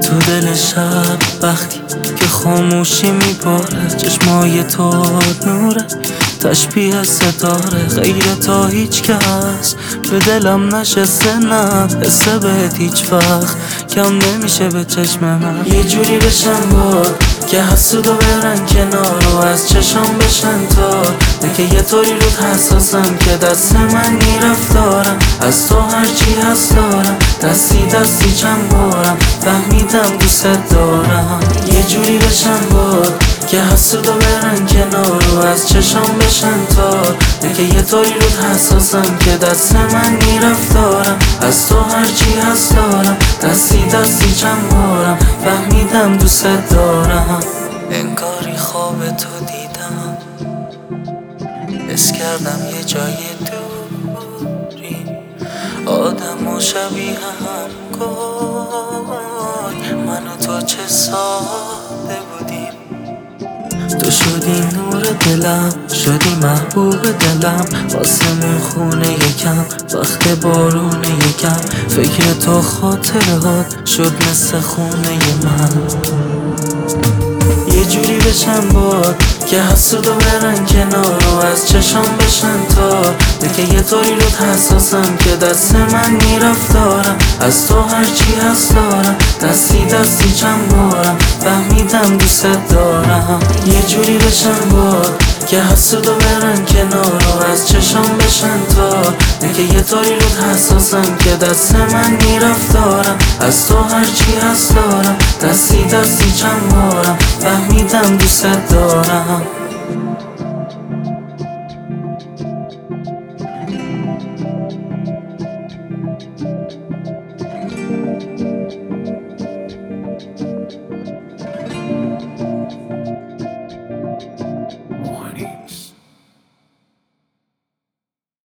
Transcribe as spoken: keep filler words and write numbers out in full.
تو دل شب وقتی که خاموشی میباره، چشمای تو نوره تشبیه ستاره، غیر تا هیچ کس به دلم نشسته، نه حسه بهت هیچ وقت کم نمیشه به چشم من. یه جوری بشن باد که حسودو برن کنار و از چشم بشن تار، نه که یه طوری رود حساسم که دست من میرفتارم، از تو هرچی هست دارم، دستی دستی چند بارم فهمیدم دوست دارم. یه جوری بشن باد که حسودو برن کنار و از چشم بشن تار، نه که یه طوری رود حساسم که دست من میرفتارم، از تو هرچی هست دارم، دستی دستی چند بارم فهمیدم دوست دارم. انگاری خواب تو دیدم، حس کردم یه جای دوری، آدم و شبیه هم گفت من و تو چه ساده بودیم. تو شدی نور دلم، شدی محبوب دلم، آسمون خونه یکم، وقت بارون یکم، فکر تو خاطره هات شد مثل خونه من. یه جوری بشن باد که حسودو برن کنار و از چشم بشن تار، نه که یه طوری رود حساسم که دست من میرفتارم، از تو هرچی هست دارم، دستی دستی چند بارم فهمیدم دوست دارم. یه جوری بشن باد که حسودو برن کنار و از چشم بشن تار، نه که یه طوری رود حساسم که دست من میرفتارم، از تو هرچی هست دارم، دستی دستی چند بارم فهمیدم دوست دارم.